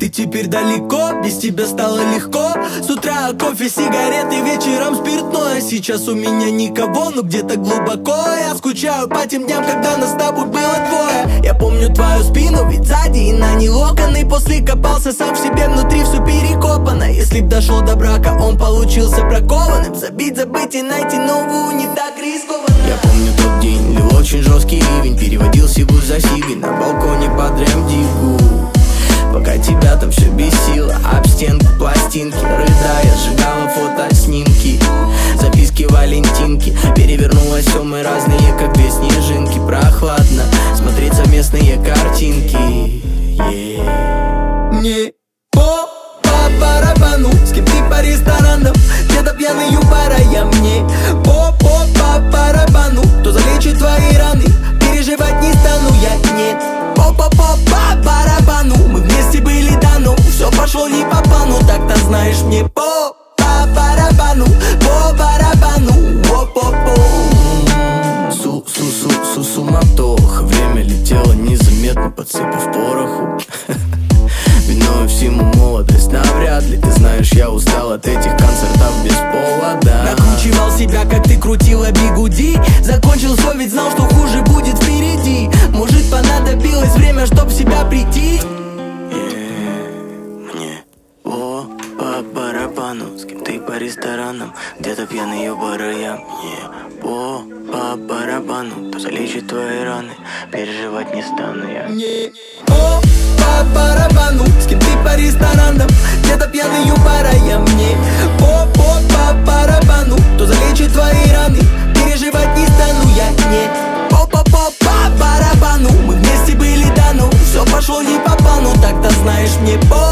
ты теперь далеко, без тебя стало легко. С утра кофе, сигареты, вечером спиртное. Сейчас у меня никого, но где-то глубоко я скучаю по тем дням, когда нас с тобой было двое. Я помню твою спину, ведь сзади и на ней локоны. После копался сам в себе, внутри все перекопано. Если б дошло до брака, он получился бракованным. Забить, забыть и найти новую не так рискованно. Я помню тот день, лил очень жесткий ливень. Переводил сигу за сигой на балконе под рэм-дигу. Пока тебя там все бесило, об стенку пластинки, рыдая, сжигала фото-снимки, записки Валентинки. Перевернулось все, мы разные, как две снежинки. Прохладно смотреть совместные картинки. Мне по барабану, с кем ты по ресторанам, где-то пьяный у бара. Я мне по барабану, кто залечит твои раны, переживать не стану я, нет. По барабану, мы вместе были, да, но все пошло не по плану. Так-то знаешь, мне по барабану, по-по-по. Суматоха, время летело незаметно, подсыпав пороху. Виной всему молодость, навряд ли ты знаешь, я устал от этих концертов без повода. Накручивал себя, как ты крутила бигуди. Закончил свой, ведь знал, что хуже будет впереди. Может, понадобилось время, чтоб в себя прийти. Мне по барабану, с кем ты по ресторанам, где-то пьяный у бара. Я мне по барабану, кто залечит твои раны, переживать не стану я. Не по барабану, с кем ты по ресторанам, где-то пьяный у бара. Я мне по барабану, кто залечит твои раны, переживать не стану я. Не по барабану, мы вместе были, да, но все пошло не по плану. Так-то знаешь, мне по